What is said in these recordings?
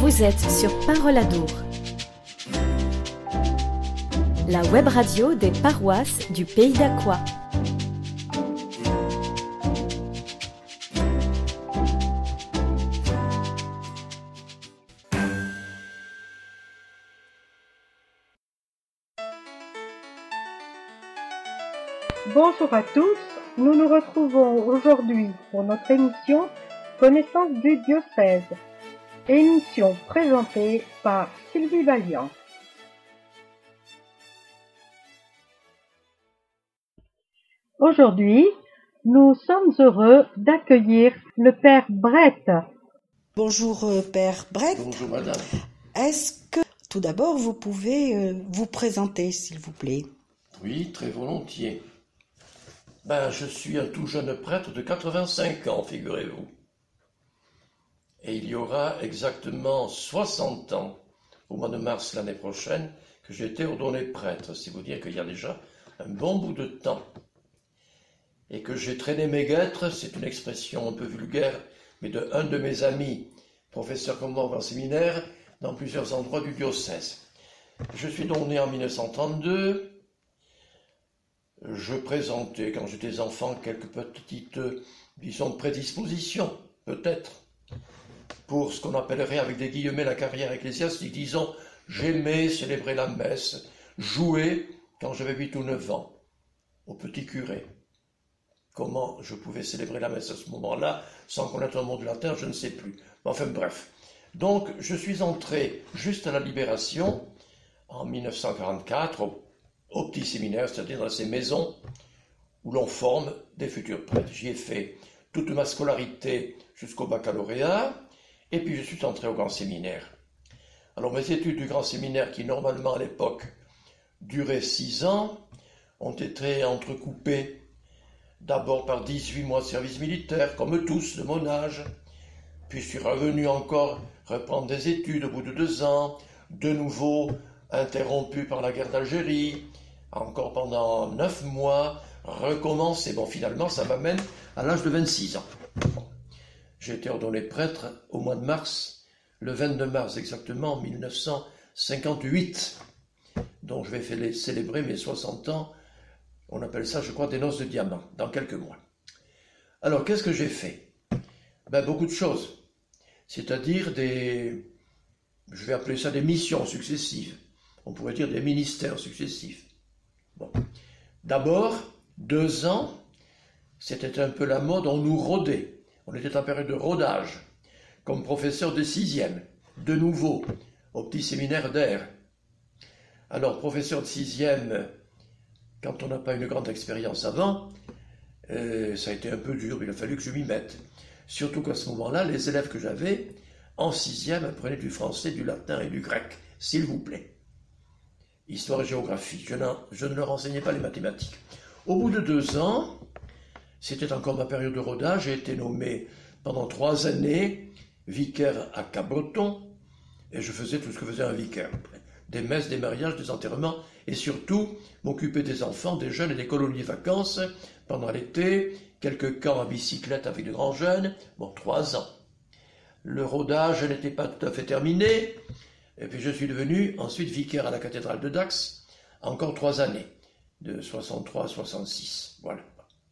Vous êtes sur Parole Adour, la web radio des paroisses du Pays d'Aqua. Bonjour à tous, nous nous retrouvons aujourd'hui pour notre émission Connaissance du diocèse, émission présentée par Sylvie Valiant. Aujourd'hui, nous sommes heureux d'accueillir le Père Brett. Bonjour Père Brett. Bonjour Madame. Est-ce que tout d'abord vous pouvez vous présenter s'il vous plaît? Oui, très volontiers. Je suis un tout jeune prêtre de 85 ans, figurez-vous. Et il y aura exactement 60 ans, au mois de mars l'année prochaine, que j'ai été ordonné prêtre. C'est vous dire qu'il y a déjà un bon bout de temps. Et que j'ai traîné mes guêtres, c'est une expression un peu vulgaire, mais de un de mes amis, professeur comme moi en séminaire, dans plusieurs endroits du diocèse. Je suis donc né en 1932. Je présentais, quand j'étais enfant, quelques petites, disons, prédispositions, peut-être, pour ce qu'on appellerait avec des guillemets la carrière ecclésiastique. Disons, j'aimais célébrer la messe, jouer quand j'avais 8 ou 9 ans, au petit curé. Comment je pouvais célébrer la messe à ce moment-là, sans connaître un mot de latin, je ne sais plus. Enfin bref. Donc, je suis entré juste à la Libération, en 1944, au petit séminaire, c'est-à-dire dans ces maisons où l'on forme des futurs prêtres. J'y ai fait toute ma scolarité jusqu'au baccalauréat, et puis je suis entré au grand séminaire. Alors mes études du grand séminaire, qui normalement à l'époque duraient 6 ans, ont été entrecoupées d'abord par 18 mois de service militaire, comme tous de mon âge, puis je suis revenu encore reprendre des études au bout de 2 ans, de nouveau interrompu par la guerre d'Algérie, encore pendant 9 mois, recommencer. Bon, finalement, ça m'amène à l'âge de 26 ans. J'ai été ordonné prêtre au mois de mars, le 22 mars exactement, en 1958. Donc je vais célébrer mes 60 ans, on appelle ça, je crois, des noces de diamant, dans quelques mois. Alors, qu'est-ce que j'ai fait? Beaucoup de choses. C'est-à-dire je vais appeler ça des missions successives. On pourrait dire des ministères successifs. Bon. D'abord, 2 ans, c'était un peu la mode, on nous rodait. On était en période de rodage, comme professeur de 6e, de nouveau, au petit séminaire d'Air. Alors, professeur de 6e, quand on n'a pas une grande expérience avant, ça a été un peu dur, mais il a fallu que je m'y mette. Surtout qu'à ce moment-là, les élèves que j'avais, en 6e, apprenaient du français, du latin et du grec, s'il vous plaît. Histoire et géographie, je ne leur enseignais pas les mathématiques. Au bout de 2 ans, c'était encore ma période de rodage, j'ai été nommé pendant 3 années vicaire à Cabreton, et je faisais tout ce que faisait un vicaire. Des messes, des mariages, des enterrements, et surtout m'occuper des enfants, des jeunes et des colonies de vacances pendant l'été, quelques camps à bicyclette avec de grands jeunes, 3 ans. Le rodage n'était pas tout à fait terminé, et puis je suis devenu ensuite vicaire à la cathédrale de Dax, encore 3 années, de 63 à 66, voilà.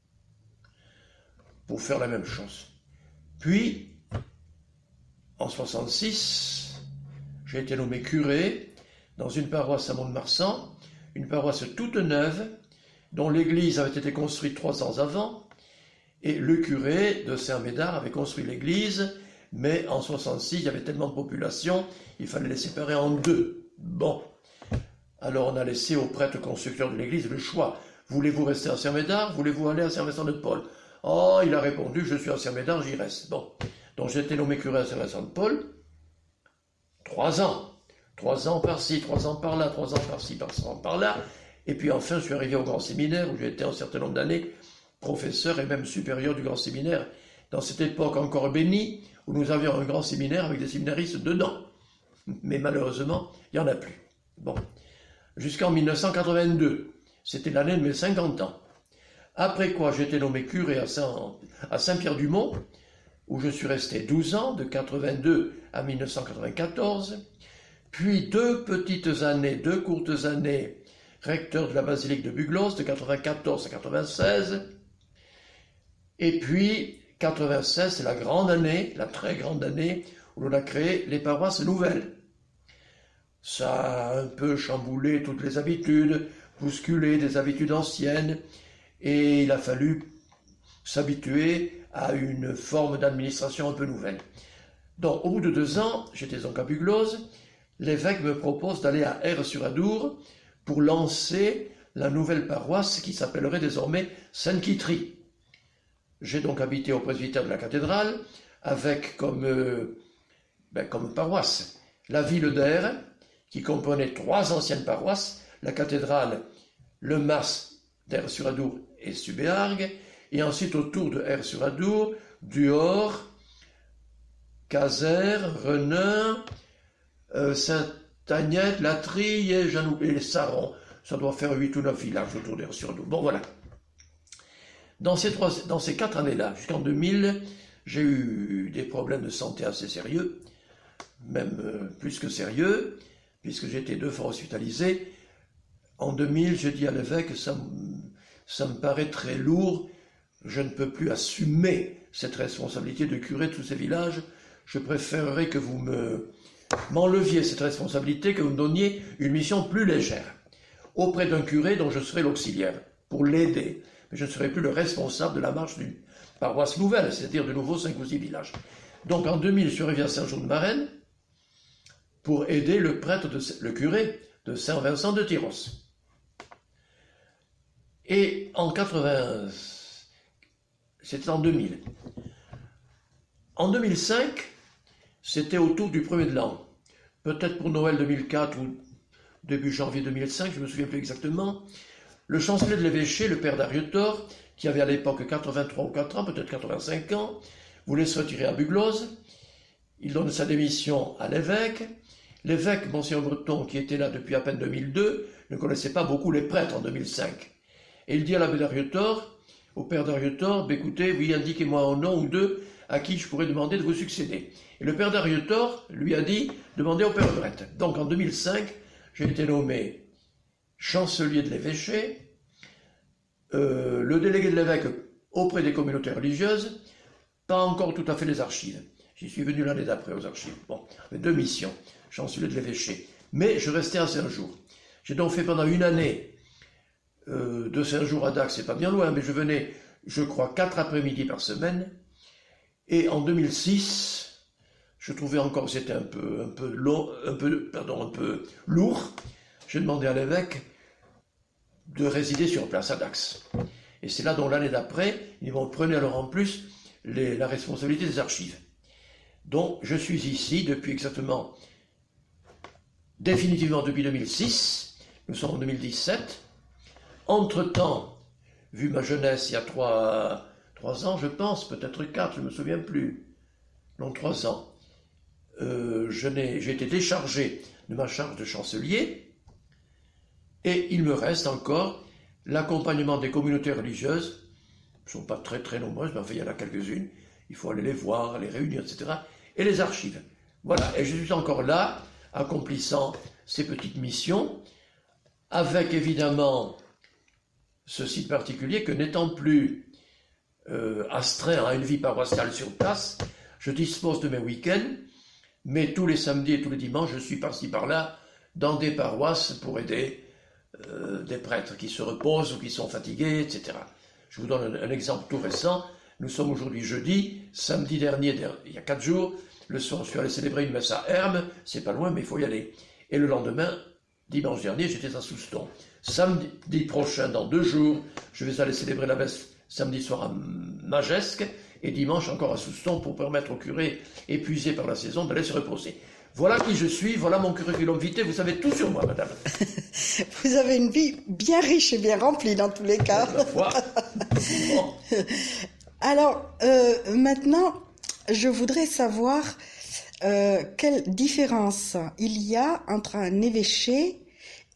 Pour faire la même chose. Puis, en 66, j'ai été nommé curé dans une paroisse à Mont-de-Marsan, une paroisse toute neuve, dont l'église avait été construite 3 ans avant, et le curé de Saint-Médard avait construit l'église, mais en 66, il y avait tellement de population, il fallait les séparer en 2. Bon. Alors on a laissé au prêtre constructeur de l'église le choix. Voulez-vous rester à Saint-Médard? Voulez-vous aller à Saint-Vincent-de-Paul? Oh, il a répondu, je suis à Saint-Médard, j'y reste. Bon. Donc j'ai été nommé curé à Saint-Vincent-de-Paul. 3 ans. 3 ans par-ci, 3 ans par-là, 3 ans par-ci, 3 ans par-là. Et puis enfin, je suis arrivé au grand séminaire, où j'ai été un certain nombre d'années professeur et même supérieur du grand séminaire, dans cette époque encore bénie, où nous avions un grand séminaire avec des séminaristes dedans. Mais malheureusement, il n'y en a plus. Bon. Jusqu'en 1982. C'était l'année de mes 50 ans. Après quoi, j'ai été nommé curé à Saint-Pierre-du-Mont, où je suis resté 12 ans, de 82 à 1994, puis 2 courtes années, recteur de la basilique de Bugloss, de 94 à 96, et puis 96, c'est la grande année, la très grande année, où l'on a créé les paroisses nouvelles. Ça a un peu chamboulé toutes les habitudes, bousculé des habitudes anciennes, et il a fallu s'habituer à une forme d'administration un peu nouvelle. Donc, au bout de 2 ans, j'étais donc à Bugloss, l'évêque me propose d'aller à Aire-sur-Adour pour lancer la nouvelle paroisse qui s'appellerait désormais Sainte-Quitterie. J'ai donc habité au presbytère de la cathédrale avec comme paroisse la ville d'Aire, qui comprenait 3 anciennes paroisses, la cathédrale, le mas d'Aire-sur-Adour et Subéargues, et ensuite autour de Aire-sur-Adour, Duhors, Casères, Renin, Sainte-Agnès, La Trille et Saron. Ça doit faire 8 ou 9 villages autour d'Aire-sur-Adour. Bon, voilà. Dans ces 4 années-là, jusqu'en 2000, j'ai eu des problèmes de santé assez sérieux, même plus que sérieux, puisque j'ai été 2 fois hospitalisé. En 2000, j'ai dit à l'évêque, ça me paraît très lourd, je ne peux plus assumer cette responsabilité de curer tous ces villages, je préférerais que vous m'enleviez cette responsabilité, que vous me donniez une mission plus légère, auprès d'un curé dont je serai l'auxiliaire, pour l'aider. Mais je ne serai plus le responsable de la marche d'une paroisse nouvelle, c'est-à-dire de nouveau 5 ou 6 villages. Donc en 2000, je suis arrivé à Saint-Jean-de-Marennes pour aider le curé de Saint-Vincent de Tyros. Et en 80, c'était en 2000. En 2005, c'était autour du 1er de l'an. Peut-être pour Noël 2004 ou début janvier 2005, je ne me souviens plus exactement. Le chancelier de l'évêché, le père d'Arietor, qui avait à l'époque 83 ou 4 ans, peut-être 85 ans, voulait se retirer à Bugloss. Il donne sa démission à l'évêque. L'évêque, Monseigneur Breton, qui était là depuis à peine 2002, ne connaissait pas beaucoup les prêtres en 2005. Et il dit à l'abbé d'Arietor, au père d'Arietor, écoutez, oui, indiquez-moi un nom ou 2 à qui je pourrais demander de vous succéder. Et le père d'Arietor lui a dit, demandez au père Brett. Donc en 2005, j'ai été nommé chancelier de l'évêché, le délégué de l'évêque auprès des communautés religieuses, pas encore tout à fait les archives. J'y suis venu l'année d'après aux archives. Bon, avec 2 missions, chancelier de l'évêché. Mais je restais à Saint-Jours. J'ai donc fait pendant une année de Saint-Jours à Dax, c'est pas bien loin, mais je venais, je crois, 4 après-midi par semaine. Et en 2006, je trouvais encore, c'était un peu lourd. J'ai demandé à l'évêque de résider sur place à Dax. Et c'est là dont l'année d'après, ils m'ont pris alors en plus la responsabilité des archives. Donc je suis ici depuis exactement, définitivement depuis 2006, nous sommes en 2017. Entre-temps, vu ma jeunesse il y a 3 ans, je pense, peut-être 4, je ne me souviens plus, non 3 ans, j'ai été déchargé de ma charge de chancelier, et il me reste encore l'accompagnement des communautés religieuses, elles ne sont pas très très nombreuses, mais enfin il y en a quelques-unes, il faut aller les voir, les réunir, etc., et les archives. Voilà, et je suis encore là, accomplissant ces petites missions, avec évidemment ceci de particulier que n'étant plus astreint à une vie paroissiale sur place, je dispose de mes week-ends, mais tous les samedis et tous les dimanches, je suis par-ci par-là dans des paroisses pour aider des prêtres qui se reposent ou qui sont fatigués, etc. Je vous donne un exemple tout récent. Nous sommes aujourd'hui jeudi, samedi dernier, il y a 4 jours, le soir, je suis allé célébrer une messe à Hermes, c'est pas loin, mais il faut y aller. Et le lendemain, dimanche dernier, j'étais à Souston. Samedi prochain, dans 2 jours, je vais aller célébrer la messe samedi soir à Magesque, et dimanche encore à Souston pour permettre au curé épuisé par la saison d'aller se reposer. Voilà qui je suis, voilà mon curriculum vitae, vous savez tout sur moi, madame. Vous avez une vie bien riche et bien remplie dans tous les cas. La foi. Bon. Alors, maintenant, je voudrais savoir quelle différence il y a entre un évêché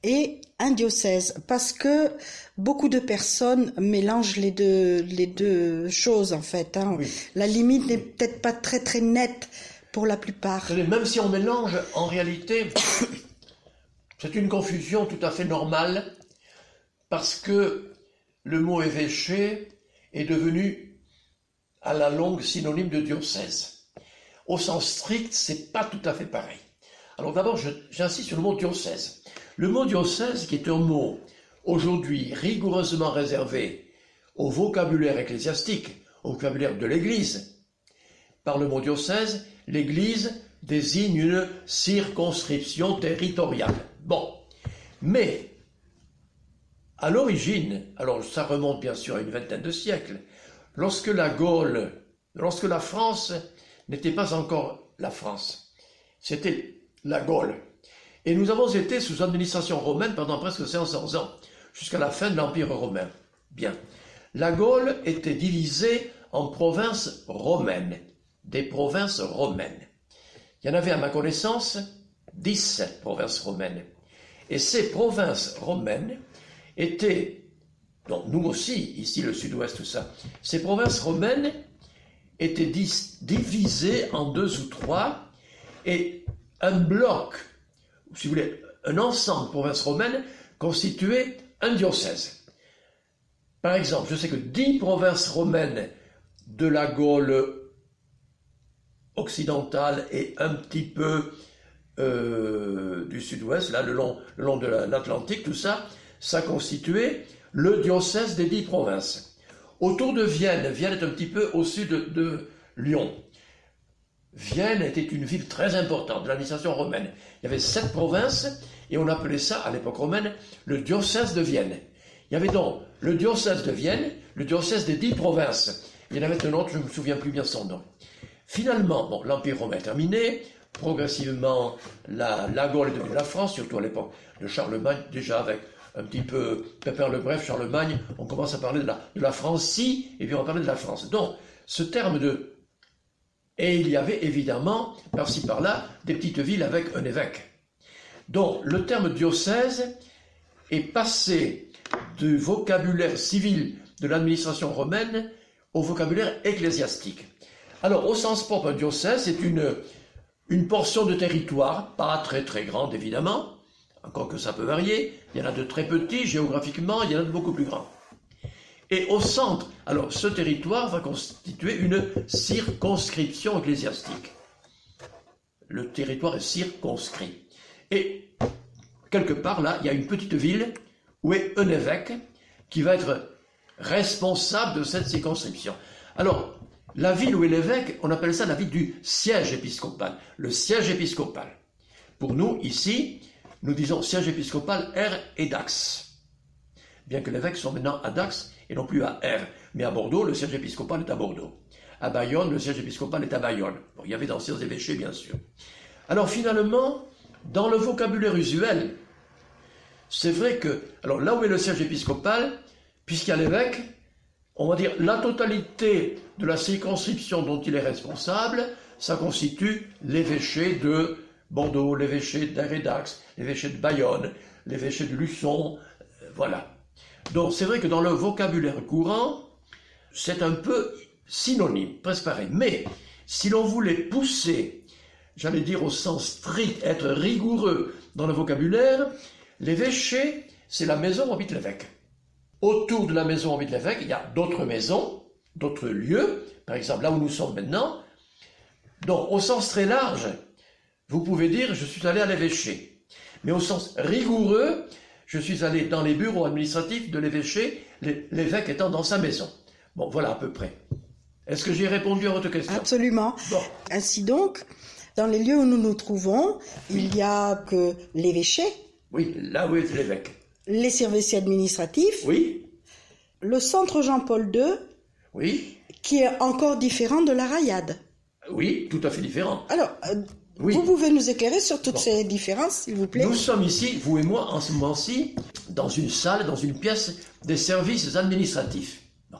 et un diocèse, parce que beaucoup de personnes mélangent les deux choses en fait. Hein. Oui. La limite n'est peut-être pas très très nette pour la plupart. Même si on mélange, en réalité, c'est une confusion tout à fait normale, parce que le mot évêché est devenu à la longue synonyme de diocèse. Au sens strict, c'est pas tout à fait pareil. Alors d'abord, j'insiste sur le mot diocèse. Le mot diocèse, qui est un mot aujourd'hui rigoureusement réservé au vocabulaire ecclésiastique, au vocabulaire de l'Église. Par le mot diocèse, l'Église désigne une circonscription territoriale. Bon, mais à l'origine, alors ça remonte bien sûr à une vingtaine de siècles, lorsque la France n'était pas encore la France, c'était la Gaule. Et nous avons été sous administration romaine pendant presque 500 ans, jusqu'à la fin de l'Empire romain. Bien. La Gaule était divisée en provinces romaines, des provinces romaines. Il y en avait, à ma connaissance, 17 provinces romaines. Et ces provinces romaines étaient, donc nous aussi, ici le sud-ouest, tout ça, ces provinces romaines étaient divisées en 2 ou 3, et un bloc, si vous voulez, un ensemble de provinces romaines constituait un diocèse. Par exemple, je sais que 10 provinces romaines de la Gaule occidentale et un petit peu du sud-ouest, là, le long de l'Atlantique, tout ça, ça constituait le diocèse des 10 provinces. Autour de Vienne, Vienne est un petit peu au sud de Lyon. Vienne était une ville très importante de l'administration romaine. Il y avait 7 provinces et on appelait ça, à l'époque romaine, le diocèse de Vienne. Il y avait donc le diocèse de Vienne, le diocèse des 10 provinces. Il y en avait un autre, je ne me souviens plus bien son nom. Finalement, bon, l'Empire romain est terminé. Progressivement, la Gaule est devenue la France, surtout à l'époque de Charlemagne, déjà avec un petit peu Pépin le Bref, Charlemagne, on commence à parler de la Francie, et puis on va parler de la France. Donc, ce terme de... Et il y avait évidemment, par-ci par-là, des petites villes avec un évêque. Donc, le terme diocèse est passé du vocabulaire civil de l'administration romaine au vocabulaire ecclésiastique. Alors, au sens propre, un diocèse, c'est une portion de territoire, pas très très grande évidemment, encore que ça peut varier, il y en a de très petits géographiquement, il y en a de beaucoup plus grands. Et au centre, alors ce territoire va constituer une circonscription ecclésiastique. Le territoire est circonscrit. Et quelque part là, il y a une petite ville où est un évêque qui va être responsable de cette circonscription. Alors, la ville où est l'évêque, on appelle ça la ville du siège épiscopal. Le siège épiscopal. Pour nous, ici, nous disons siège épiscopal R et Dax. Bien que l'évêque soit maintenant à Dax et non plus à R. Mais à Bordeaux, le siège épiscopal est à Bordeaux. À Bayonne, le siège épiscopal est à Bayonne. Bon, il y avait d'anciens évêchés, bien sûr. Alors finalement, dans le vocabulaire usuel, c'est vrai que, alors là où est le siège épiscopal, puisqu'il y a l'évêque, on va dire la totalité de la circonscription dont il est responsable, ça constitue l'évêché de Bordeaux, l'évêché d'Aire et Dax, l'évêché de Bayonne, l'évêché de Luçon, voilà. Donc c'est vrai que dans le vocabulaire courant, c'est un peu synonyme, presque pareil. Mais si l'on voulait pousser, j'allais dire au sens strict, être rigoureux dans le vocabulaire, l'évêché, c'est la maison où habite l'évêque. Autour de la maison où habite l'évêque, il y a d'autres maisons, d'autres lieux, par exemple là où nous sommes maintenant. Donc au sens très large, vous pouvez dire je suis allé à l'évêché. Mais au sens rigoureux, je suis allé dans les bureaux administratifs de l'évêché, l'évêque étant dans sa maison. Bon, voilà à peu près. Est-ce que j'ai répondu à votre question? Absolument. Bon. Ainsi donc, dans les lieux où nous nous trouvons, il y a que l'évêché. Oui, là où est l'évêque. Les services administratifs. Oui. Le centre Jean-Paul II. Oui. Qui est encore différent de la Rayade. Oui, tout à fait différent. Alors, oui. Vous pouvez nous éclairer sur toutes ces différences, s'il vous plaît? Nous sommes ici, vous et moi, en ce moment-ci, dans une salle, dans une pièce des services administratifs. Bon.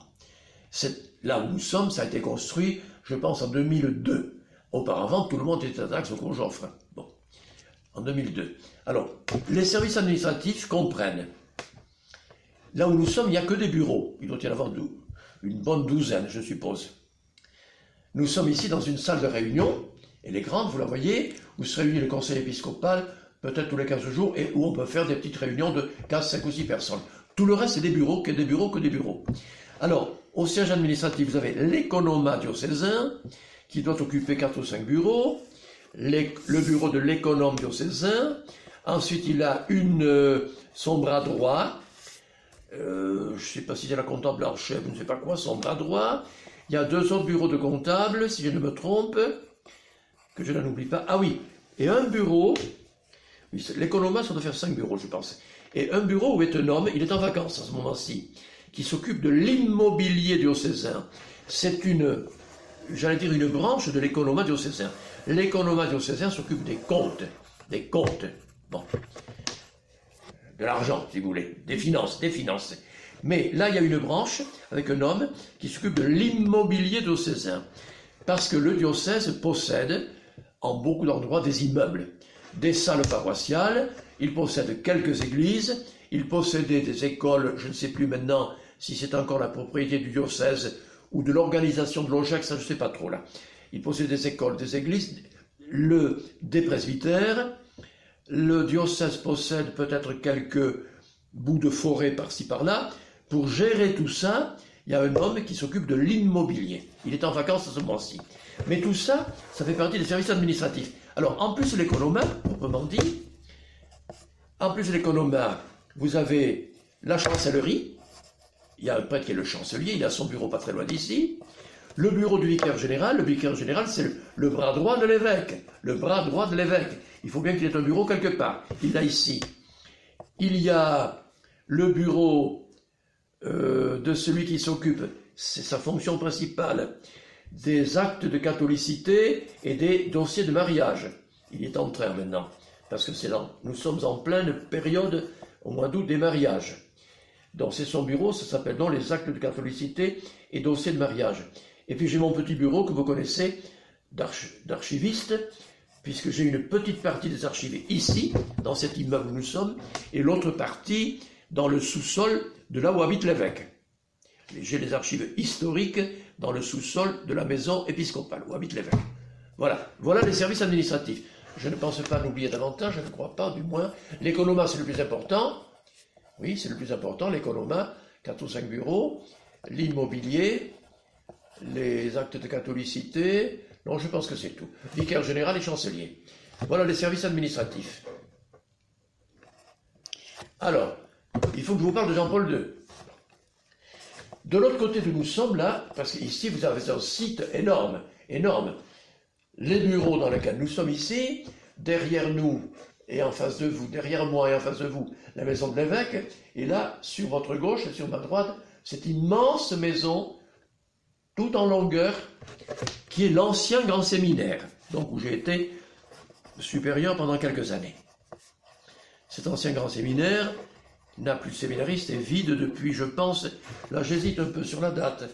Là où nous sommes, ça a été construit, je pense, en 2002. Auparavant, tout le monde était à Dax au cours Joffre. Bon. en 2002. Alors, les services administratifs comprennent. Là où nous sommes, il n'y a que des bureaux. Il doit y en avoir une bonne douzaine, je suppose. Nous sommes ici dans une salle de réunion, elle est grande, vous la voyez, où se réunit le conseil épiscopal, peut-être tous les 15 jours, et où on peut faire des petites réunions de 15, 5 ou 6 personnes. Tout le reste, c'est des bureaux, que des bureaux, que des bureaux. Alors, au siège administratif, vous avez l'économat diocésain, qui doit occuper 4 ou 5 bureaux, le bureau de l'économe diocésain, ensuite il a son bras droit, je ne sais pas si c'est la comptable en chef, je ne sais pas quoi, son bras droit, il y a 2 autres bureaux de comptables, si je ne me trompe, que je n'en oublie pas, ah oui, et un bureau, oui, l'économat, ça doit faire 5 bureaux, je pense, et un bureau où est un homme, il est en vacances à ce moment-ci, qui s'occupe de l'immobilier diocésain. C'est une branche de l'économat diocésain. L'économat diocésain s'occupe des comptes, bon, de l'argent, si vous voulez, des finances. Mais là, il y a une branche avec un homme qui s'occupe de l'immobilier diocésain, parce que le diocèse possède, en beaucoup d'endroits, des immeubles, des salles paroissiales, il possède quelques églises, il possédait des écoles, je ne sais plus maintenant si c'est encore la propriété du diocèse ou de l'organisation de l'OGEC, ça je ne sais pas trop là. Il possède des écoles, des églises, des presbytères, le diocèse possède peut-être quelques bouts de forêt par-ci par-là. Pour gérer tout ça, il y a un homme qui s'occupe de l'immobilier. Il est en vacances à ce moment-ci. Mais tout ça, ça fait partie des services administratifs. Alors, en plus de l'économat, proprement dit, vous avez la chancellerie. Il y a un prêtre qui est le chancelier, il a son bureau pas très loin d'ici. Le bureau du vicaire général, c'est le bras droit de l'évêque. Il faut bien qu'il ait un bureau quelque part. Il l'a ici. Il y a le bureau de celui qui s'occupe, c'est sa fonction principale, des actes de catholicité et des dossiers de mariage. Il est en train maintenant, parce que nous sommes en pleine période, au mois d'août, des mariages. Donc c'est son bureau, ça s'appelle donc les actes de catholicité et dossiers de mariage. Et puis j'ai mon petit bureau que vous connaissez d'archiviste, puisque j'ai une petite partie des archives ici, dans cet immeuble où nous sommes, et l'autre partie dans le sous-sol de là où habite l'évêque. J'ai les archives historiques dans le sous-sol de la maison épiscopale où habite l'évêque. Voilà les services administratifs. Je ne pense pas l'oublier davantage, je ne crois pas, du moins. L'économat, c'est le plus important. Oui, c'est le plus important, l'économat, 4 ou 5 bureaux, l'immobilier, les actes de catholicité. Non, je pense que c'est tout. Vicaire général et chancelier. Voilà les services administratifs. Alors, il faut que je vous parle de Jean-Paul II. De l'autre côté d'où nous sommes là, parce qu'ici vous avez un site énorme. Les bureaux dans lesquels nous sommes ici, derrière nous et en face de vous, derrière moi et en face de vous, la maison de l'évêque, et là, sur votre gauche et sur ma droite, cette immense maison, tout en longueur, qui est l'ancien grand séminaire, donc où j'ai été supérieur pendant quelques années. Cet ancien grand séminaire n'a plus de séminaristes, est vide depuis, je pense, là j'hésite un peu sur la date,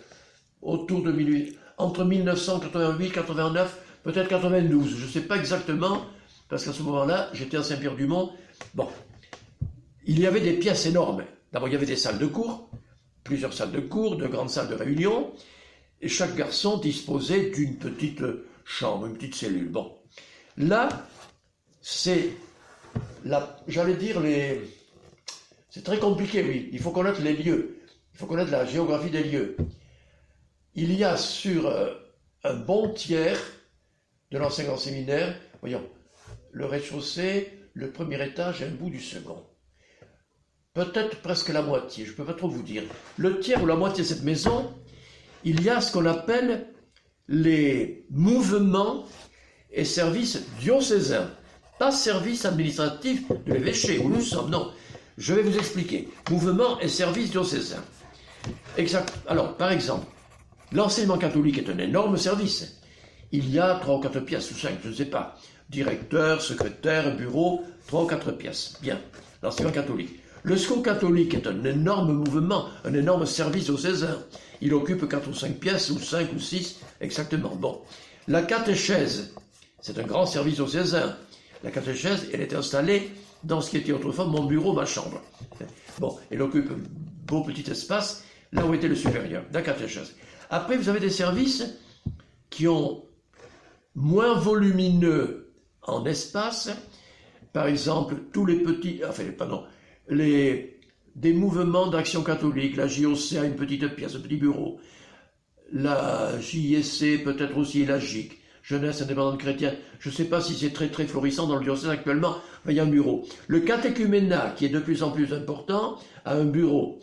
entre 1988, 89, peut-être 92, je ne sais pas exactement, parce qu'à ce moment-là, j'étais à Saint-Pierre-du-Mont. Bon, il y avait des pièces énormes. D'abord, il y avait des salles de cours, plusieurs salles de cours, de grandes salles de réunion, et chaque garçon disposait d'une petite chambre, une petite cellule. Bon, là, c'est très compliqué, oui. Il faut connaître les lieux, il faut connaître la géographie des lieux. Il y a sur un bon tiers de l'ancien grand séminaire, voyons, le rez-de-chaussée, le premier étage et un bout du second. Peut-être presque la moitié, je ne peux pas trop vous dire. Le tiers ou la moitié de cette maison, il y a ce qu'on appelle les mouvements et services diocésains. Pas services administratifs de l'évêché où nous sommes, non. Je vais vous expliquer. Mouvements et services diocésains. Exact. Alors, par exemple, l'enseignement catholique est un énorme service. Il y a 3 ou 4 pièces, ou 5, je ne sais pas. Directeur, secrétaire, bureau, 3 ou 4 pièces. Bien, l'enseignement catholique. Le secours catholique est un énorme mouvement, un énorme service diocésain. Il occupe 4 ou 5 pièces, ou 5 ou 6, exactement. Bon. La catéchèse, c'est un grand service diocésain. La catéchèse, elle est installée dans ce qui était autrefois mon bureau, ma chambre. Bon, elle occupe un beau petit espace, là où était le supérieur, la catéchèse. Après, vous avez des services qui ont moins volumineux en espace, par exemple, tous les petits, des mouvements d'action catholique, la JOC a une petite pièce, un petit bureau, la JSC peut-être aussi la JIC, Jeunesse indépendante chrétienne, je ne sais pas si c'est très très florissant dans le diocèse actuellement, mais il y a un bureau. Le catéchuménat, qui est de plus en plus important, a un bureau.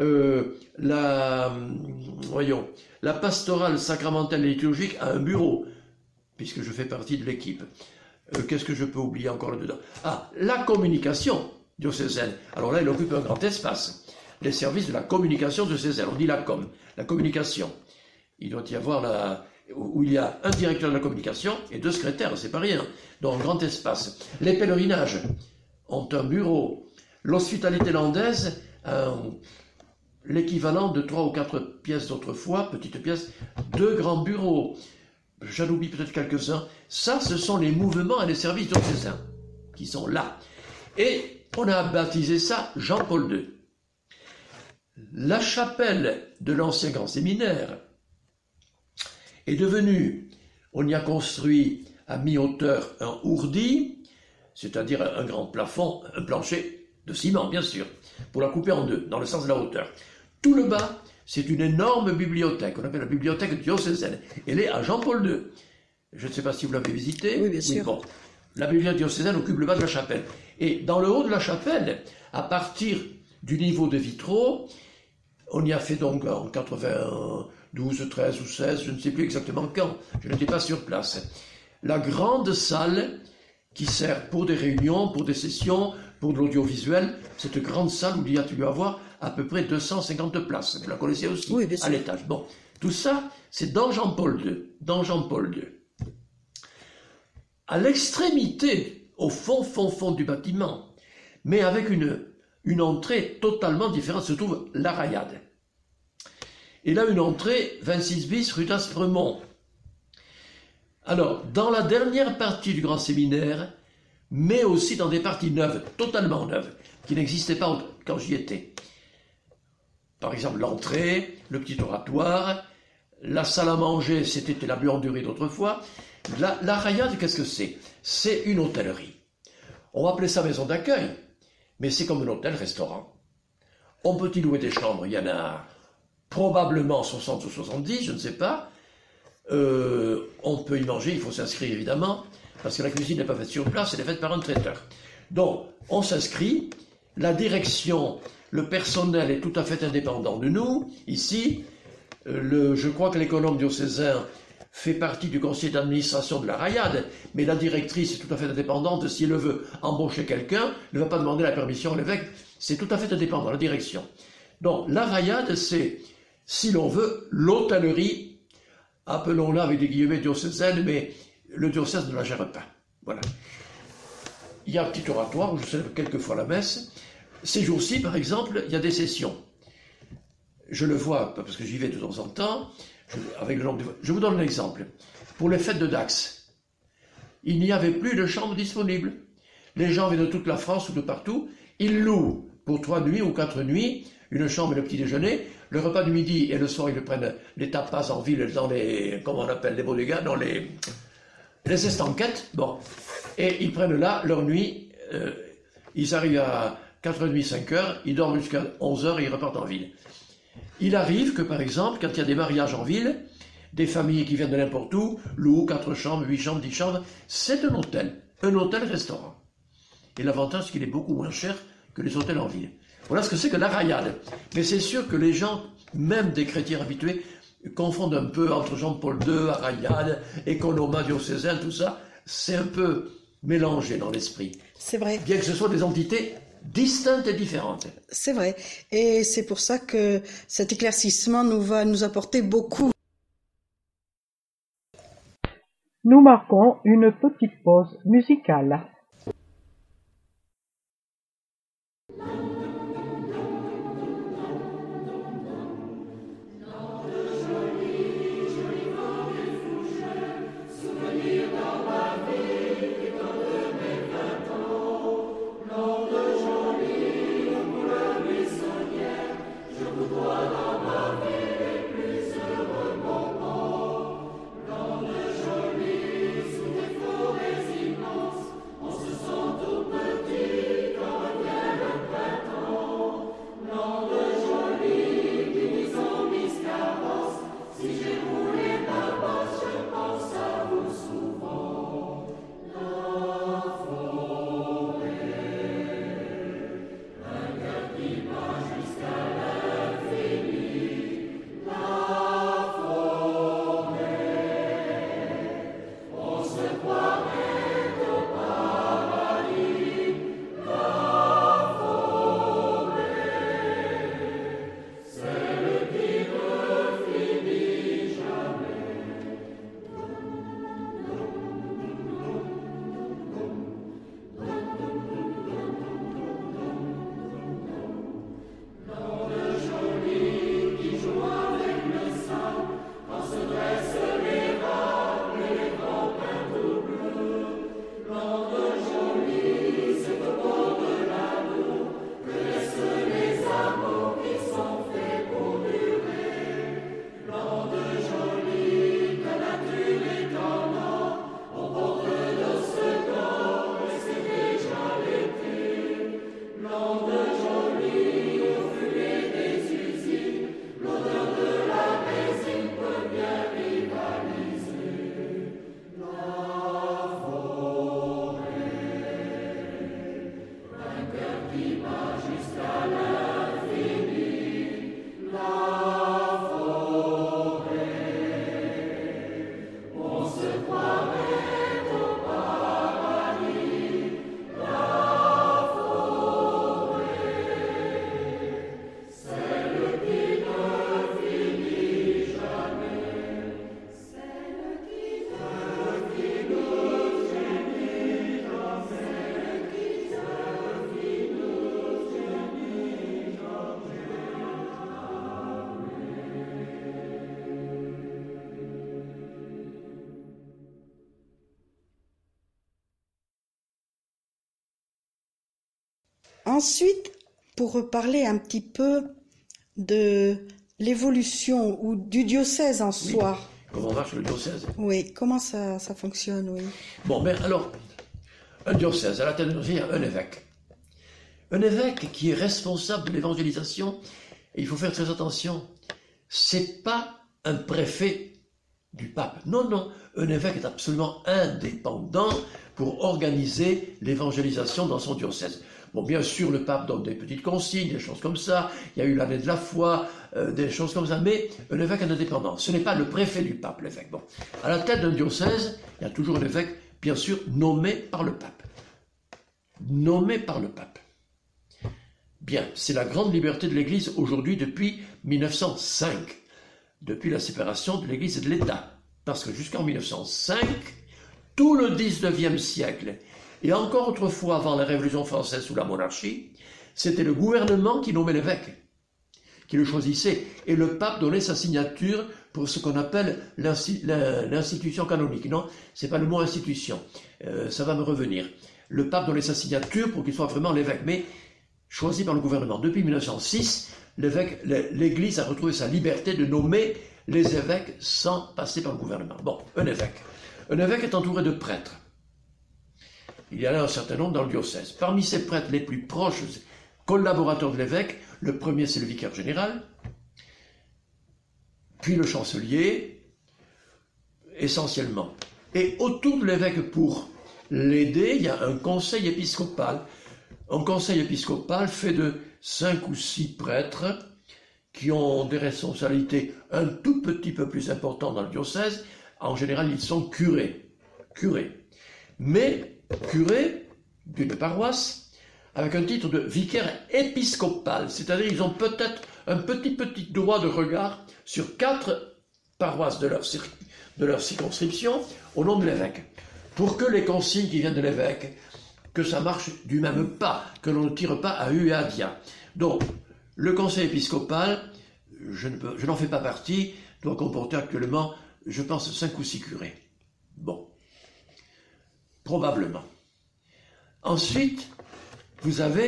La pastorale sacramentelle et liturgique a un bureau, puisque je fais partie de l'équipe. Qu'est-ce que je peux oublier encore là-dedans? Ah, la communication diocésaine. Alors là, elle occupe un grand espace. Les services de la communication diocésaine. On dit la communication. Il doit y avoir où il y a un directeur de la communication et 2 secrétaires, c'est pas rien. Donc, un grand espace. Les pèlerinages ont un bureau. L'hospitalité landaise a l'équivalent de 3 ou 4 pièces d'autrefois, petites pièces, 2 grands bureaux. J'en oublie peut-être quelques-uns. Ça, ce sont les mouvements et les services diocésains qui sont là. Et on a baptisé ça Jean-Paul II. La chapelle de l'ancien grand séminaire est devenue, on y a construit à mi-hauteur un ourdi, c'est-à-dire un grand plafond, un plancher de ciment, bien sûr, pour la couper en 2, dans le sens de la hauteur. Tout le bas, c'est une énorme bibliothèque, on appelle la bibliothèque diocésaine. Elle est à Jean-Paul II. Je ne sais pas si vous l'avez visitée. Oui, bien sûr. Oui, bon. La bibliothèque diocésaine occupe le bas de la chapelle. Et dans le haut de la chapelle, à partir du niveau de vitraux, on y a fait donc en 92, 13 ou 16, je ne sais plus exactement quand, je n'étais pas sur place. La grande salle qui sert pour des réunions, pour des sessions, pour de l'audiovisuel, cette grande salle où il y a dû avoir à peu près 250 places. Vous la connaissez aussi, oui, bien sûr. À l'étage. Bon, tout ça, c'est dans Jean-Paul II. Dans Jean-Paul II. À l'extrémité, au fond du bâtiment, mais avec une entrée totalement différente, se trouve la Rayade. Et là, une entrée 26 bis rue d'Aspremont. Alors, dans la dernière partie du grand séminaire, mais aussi dans des parties neuves, totalement neuves, qui n'existaient pas quand j'y étais. Par exemple, l'entrée, le petit oratoire, la salle à manger, c'était la buanderie d'autrefois. La Rayade, qu'est-ce que c'est? C'est une hôtellerie. On va appeler ça maison d'accueil, mais c'est comme un hôtel-restaurant. On peut y louer des chambres, il y en a probablement 60 ou 70, je ne sais pas. On peut y manger, il faut s'inscrire évidemment, parce que la cuisine n'est pas faite sur place, elle est faite par un traiteur. Donc, on s'inscrit, la direction, le personnel est tout à fait indépendant de nous, ici. Je crois que l'économe diocésain fait partie du conseil d'administration de la Rayade, mais la directrice est tout à fait indépendante. Si elle veut embaucher quelqu'un, elle ne va pas demander la permission à l'évêque, c'est tout à fait indépendant, la direction. Donc, la Rayade, c'est, si l'on veut, l'hôtellerie, appelons-la avec des guillemets diocésaines, mais le diocèse ne la gère pas. Voilà. Il y a un petit oratoire où je célèbre quelquefois la messe. Ces jours-ci, par exemple, il y a des sessions. Je le vois, parce que j'y vais de temps en temps, avec le nombre de... Je vous donne un exemple. Pour les fêtes de Dax, il n'y avait plus de chambres disponibles. Les gens viennent de toute la France ou de partout. Ils louent pour 3 nuits ou 4 nuits une chambre et le petit déjeuner. Le repas du midi et le soir, ils prennent les tapas en ville dans les... Comment on appelle les bodegas? Dans les estanquettes. Bon. Et ils prennent là leur nuit. Ils arrivent à 4h30, 5h. Ils dorment jusqu'à 11h et ils repartent en ville. Il arrive que, par exemple, quand il y a des mariages en ville, des familles qui viennent de n'importe où, louent 4 chambres, 8 chambres, 10 chambres, c'est un hôtel-restaurant. Et l'avantage, c'est qu'il est beaucoup moins cher que les hôtels en ville. Voilà ce que c'est que la Rayade. Mais c'est sûr que les gens, même des chrétiens habitués, confondent un peu entre Jean-Paul II, la Rayade, Économa diocésain, tout ça. C'est un peu mélangé dans l'esprit. C'est vrai. Bien que ce soit des entités distinctes et différentes. C'est vrai. Et c'est pour ça que cet éclaircissement va nous apporter beaucoup. Nous marquons une petite pause musicale. Ensuite, pour parler un petit peu de l'évolution ou du diocèse en soi. Comment marche le diocèse? Oui, comment ça fonctionne, oui. Bon, ben alors, un diocèse, à la tête de diocèse, il y a un évêque. Un évêque qui est responsable de l'évangélisation, et il faut faire très attention, c'est pas un préfet du pape. Non, non, un évêque est absolument indépendant pour organiser l'évangélisation dans son diocèse. Bon, bien sûr, le pape donne des petites consignes, des choses comme ça, il y a eu l'année de la foi, des choses comme ça, mais un évêque est indépendant. Ce n'est pas le préfet du pape, l'évêque. Bon, à la tête d'un diocèse, il y a toujours un évêque, bien sûr, nommé par le pape. Nommé par le pape. Bien, c'est la grande liberté de l'Église aujourd'hui depuis 1905, depuis la séparation de l'Église et de l'État. Parce que jusqu'en 1905, tout le 19e siècle, et encore autrefois avant la Révolution française sous la monarchie, c'était le gouvernement qui nommait l'évêque, qui le choisissait, et le pape donnait sa signature pour ce qu'on appelle l'institution canonique. Non, c'est pas le mot institution, ça va me revenir. Le pape donnait sa signature pour qu'il soit vraiment l'évêque, mais choisi par le gouvernement. Depuis 1906, l'Église a retrouvé sa liberté de nommer les évêques sans passer par le gouvernement. Bon, un évêque. Un évêque est entouré de prêtres. Il y en a un certain nombre dans le diocèse. Parmi ces prêtres les plus proches, collaborateurs de l'évêque, le premier c'est le vicaire général, puis le chancelier, essentiellement. Et autour de l'évêque, pour l'aider, il y a un conseil épiscopal. Un conseil épiscopal fait de 5 ou 6 prêtres qui ont des responsabilités un tout petit peu plus importantes dans le diocèse. En général, ils sont curés. Mais curés d'une paroisse avec un titre de vicaire épiscopal. C'est-à-dire qu'ils ont peut-être un petit droit de regard sur 4 paroisses de leur circonscription au nom de l'évêque. Pour que les consignes qui viennent de l'évêque, que ça marche du même pas, que l'on ne tire pas à hu et à dia. Donc, le conseil épiscopal, je n'en fais pas partie, doit comporter actuellement, je pense, 5 ou 6 curés. Bon. Probablement. Ensuite, vous avez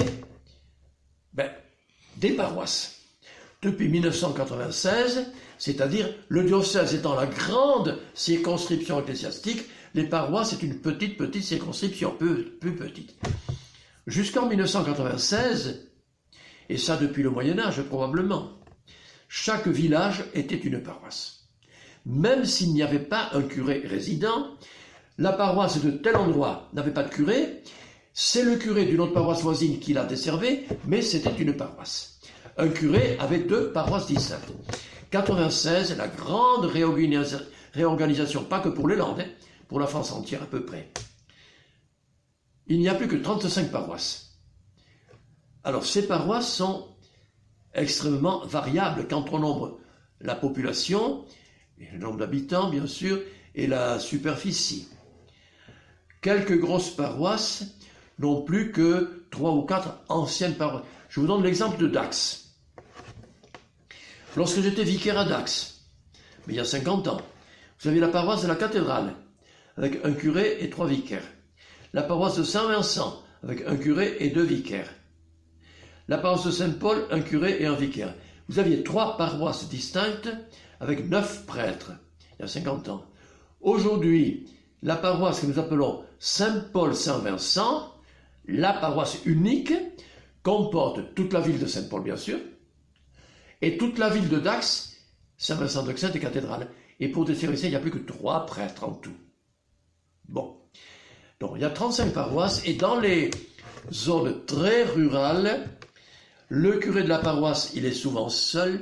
des paroisses. Depuis 1996, c'est-à-dire le diocèse étant la grande circonscription ecclésiastique, les paroisses, c'est une petite circonscription, plus petite. Jusqu'en 1996, et ça depuis le Moyen-Âge probablement, chaque village était une paroisse. Même s'il n'y avait pas un curé résident, la paroisse de tel endroit n'avait pas de curé, c'est le curé d'une autre paroisse voisine qui la desservait, mais c'était une paroisse. Un curé avait 2 paroisses distinctes. 96, la grande réorganisation, pas que pour les Landes, pour la France entière à peu près. Il n'y a plus que 35 paroisses. Alors ces paroisses sont extrêmement variables quant au nombre, la population, le nombre d'habitants bien sûr, et la superficie. Quelques grosses paroisses n'ont plus que 3 ou 4 anciennes paroisses. Je vous donne l'exemple de Dax. Lorsque j'étais vicaire à Dax, mais il y a 50 ans, vous avez la paroisse de la cathédrale, avec un curé et 3 vicaires. La paroisse de Saint-Vincent, avec un curé et 2 vicaires. La paroisse de Saint-Paul, un curé et un vicaire. Vous aviez 3 paroisses distinctes, avec 9 prêtres, il y a 50 ans. Aujourd'hui, la paroisse que nous appelons Saint-Paul-Saint-Vincent, la paroisse unique, comporte toute la ville de Saint-Paul, bien sûr, et toute la ville de Dax, Saint-Vincent-d'Auxerre et cathédrale. Et pour desservir ça, il n'y a plus que 3 prêtres en tout. Bon. Donc, il y a 35 paroisses, et dans les zones très rurales, le curé de la paroisse, il est souvent seul.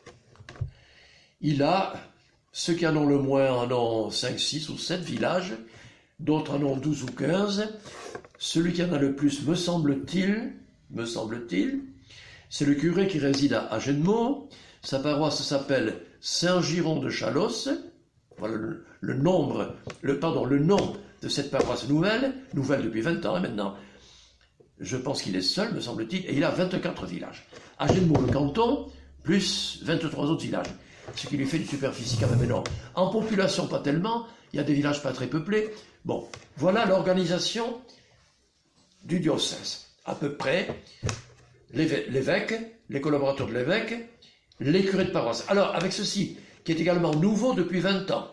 Il a, ceux qui en ont le moins en ont 5, 6 ou 7 villages, d'autres en ont 12 ou 15. Celui qui en a le plus, me semble-t-il, c'est le curé qui réside à Agenmont. Sa paroisse s'appelle Saint-Giron de Chalosse. Voilà le nom de cette paroisse nouvelle depuis 20 ans maintenant. Je pense qu'il est seul, me semble-t-il, et il a 24 villages. Agenmont, le canton, plus 23 autres villages. Ce qui lui fait une superficie quand même énorme. En population, pas tellement. Il y a des villages pas très peuplés. Bon, voilà l'organisation du diocèse. à peu près l'évêque, les collaborateurs de l'évêque, les curés de paroisse. Alors, avec ceci, qui est également nouveau depuis 20 ans,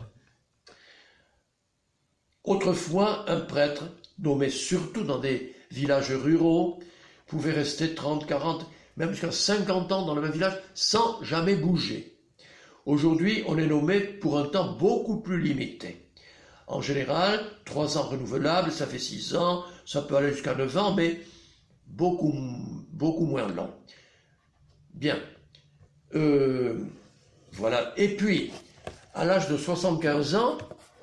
autrefois, un prêtre, nommé surtout dans des villages ruraux, pouvait rester 30, 40, même jusqu'à 50 ans dans le même village sans jamais bouger. Aujourd'hui, on est nommé pour un temps beaucoup plus limité. En général, 3 ans renouvelables, ça fait 6 ans, ça peut aller jusqu'à 9 ans, mais beaucoup moins long. Bien. Voilà. Et puis, à l'âge de 75 ans,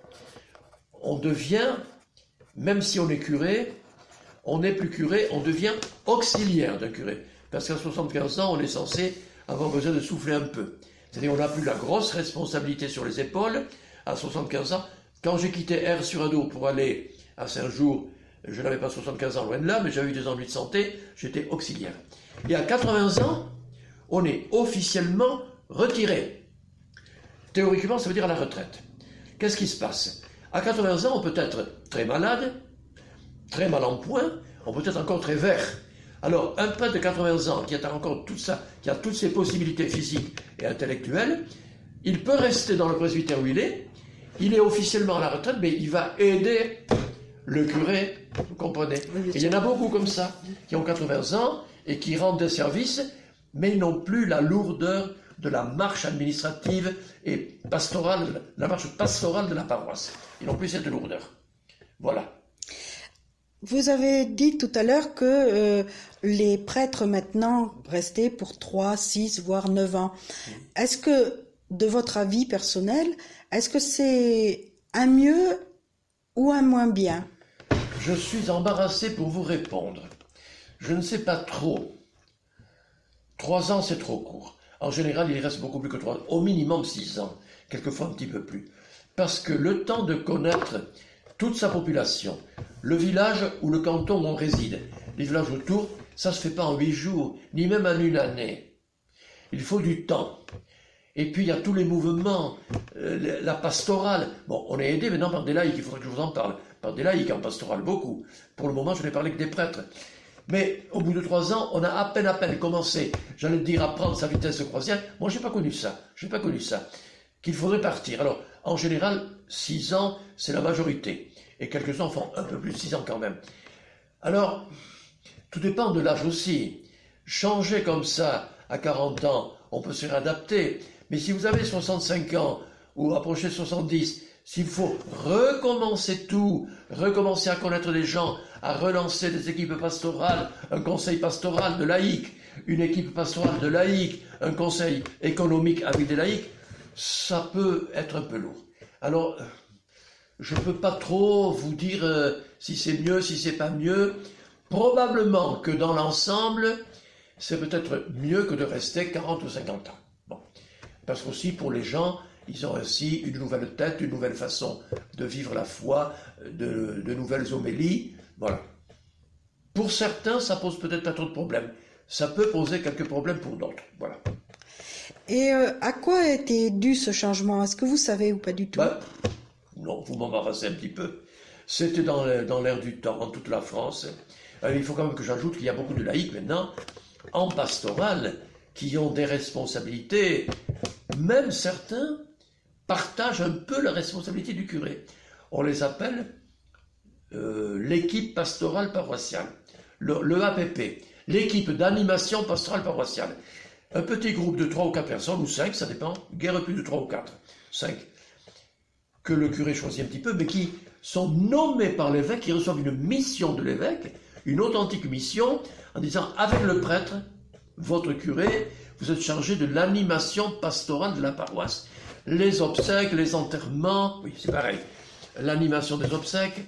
on devient, même si on est curé, on n'est plus curé, on devient auxiliaire d'un curé. Parce qu'à 75 ans, on est censé avoir besoin de souffler un peu. C'est-à-dire, on n'a plus la grosse responsabilité sur les épaules. À 75 ans, quand j'ai quitté R-sur-Adour pour aller à Saint-Jour, je n'avais pas 75 ans loin de là, mais j'avais eu des ennuis de santé, j'étais auxiliaire. Et à 80 ans, on est officiellement retiré. Théoriquement, ça veut dire à la retraite. Qu'est-ce qui se passe? À 80 ans, on peut être très malade, très mal en point, on peut être encore très vert. Alors, un prêtre de 80 ans qui a encore tout ça, qui a toutes ses possibilités physiques et intellectuelles, il peut rester dans le presbytère où il est officiellement à la retraite, mais il va aider le curé, vous comprenez? Et il y en a beaucoup comme ça, qui ont 80 ans et qui rendent des services, mais ils n'ont plus la lourdeur de la marche administrative et pastorale, la marche pastorale de la paroisse. Ils n'ont plus cette lourdeur. Voilà. Vous avez dit tout à l'heure que les prêtres maintenant restaient pour 3, 6, voire 9 ans. Est-ce que, de votre avis personnel, est-ce que c'est un mieux ou un moins bien? Je suis embarrassé pour vous répondre. Je ne sais pas trop. 3 ans, c'est trop court. En général, il reste beaucoup plus que 3 ans. Au minimum 6 ans. Quelquefois un petit peu plus. Parce que le temps de connaître toute sa population, le village ou le canton où on réside, les villages autour, ça ne se fait pas en 8 jours, ni même en 1 année. Il faut du temps. Et puis il y a tous les mouvements, la pastorale. Bon, on est aidé maintenant par des laïcs, il faudrait que je vous en parle. Par des laïcs en pastorale, beaucoup. Pour le moment, je n'ai parlé que des prêtres. Mais au bout de 3 ans, on a à peine commencé, j'allais dire, à prendre sa vitesse de croisière. Moi, je n'ai pas connu ça. Qu'il faudrait partir. Alors, en général, 6 ans, c'est la majorité. Et quelques-uns font un peu plus de 6 ans quand même. Alors, tout dépend de l'âge aussi. Changer comme ça à 40 ans, on peut se réadapter. Mais si vous avez 65 ans ou approchez 70, s'il faut recommencer tout, recommencer à connaître des gens, à relancer des équipes pastorales, un conseil pastoral de laïcs, une équipe pastorale de laïcs, un conseil économique avec des laïcs, ça peut être un peu lourd. Alors, je ne peux pas trop vous dire si c'est mieux, si c'est pas mieux. Probablement que dans l'ensemble, c'est peut-être mieux que de rester 40 ou 50 ans. Bon. Parce qu'aussi, pour les gens, ils ont ainsi une nouvelle tête, une nouvelle façon de vivre la foi, de nouvelles homélies. Voilà. Pour certains, ça pose peut-être pas trop de problèmes. Ça peut poser quelques problèmes pour d'autres. Voilà. Et à quoi était dû ce changement? Est-ce que vous savez ou pas du tout? Non, vous m'embarrassez un petit peu. C'était dans l'air du temps, en toute la France. Il faut quand même que j'ajoute qu'il y a beaucoup de laïcs maintenant, en pastorale, qui ont des responsabilités. Même certains partagent un peu la responsabilité du curé. On les appelle l'équipe pastorale paroissiale, le APP, l'équipe d'animation pastorale paroissiale. Un petit groupe de 3 ou 4 personnes, ou 5, ça dépend, guère plus de 3 ou 4, 5, que le curé choisit un petit peu, mais qui sont nommés par l'évêque, qui reçoivent une mission de l'évêque, une authentique mission, en disant, avec le prêtre, votre curé, vous êtes chargé de l'animation pastorale de la paroisse. Les obsèques, les enterrements, oui, c'est pareil. L'animation des obsèques,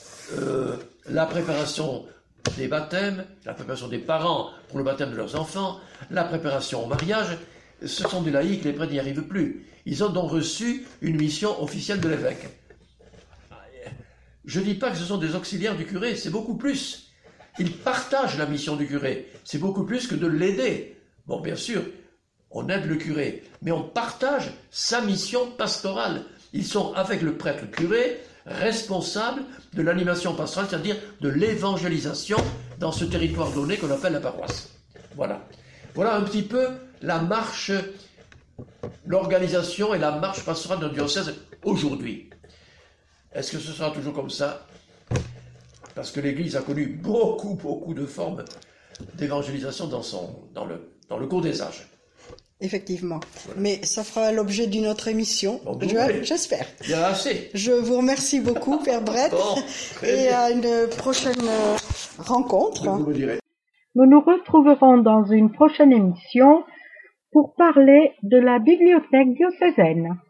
la préparation des baptêmes, la préparation des parents pour le baptême de leurs enfants, la préparation au mariage, ce sont des laïcs, les prêtres n'y arrivent plus. Ils ont donc reçu une mission officielle de l'évêque. Je ne dis pas que ce sont des auxiliaires du curé, c'est beaucoup plus. Ils partagent la mission du curé, c'est beaucoup plus que de l'aider. Bon, bien sûr, on aide le curé, mais on partage sa mission pastorale. Ils sont, avec le prêtre curé, responsables de l'animation pastorale, c'est-à-dire de l'évangélisation dans ce territoire donné qu'on appelle la paroisse. Voilà. Voilà un petit peu la marche, l'organisation et la marche pastorale d'un diocèse aujourd'hui. Est-ce que ce sera toujours comme ça? Parce que l'Église a connu beaucoup de formes d'évangélisation dans le cours des âges. Effectivement. Voilà. Mais ça fera l'objet d'une autre émission, j'espère. Il y en a assez. Je vous remercie beaucoup, Père Brett, et à une prochaine rencontre. Vous me direz. Nous nous retrouverons dans une prochaine émission pour parler de la bibliothèque diocésaine.